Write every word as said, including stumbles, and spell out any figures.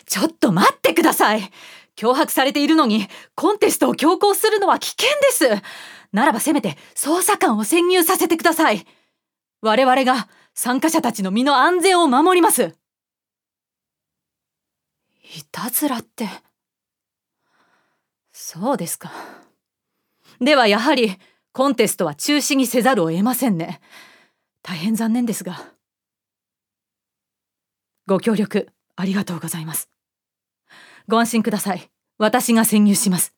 ちょっと待ってください。脅迫されているのにコンテストを強行するのは危険です。ならばせめて捜査官を潜入させてください。我々が参加者たちの身の安全を守ります。いたずらって。そうですか。ではやはりコンテストは中止にせざるを得ませんね。大変残念ですが。ご協力ありがとうございます。ご安心ください。私が潜入します。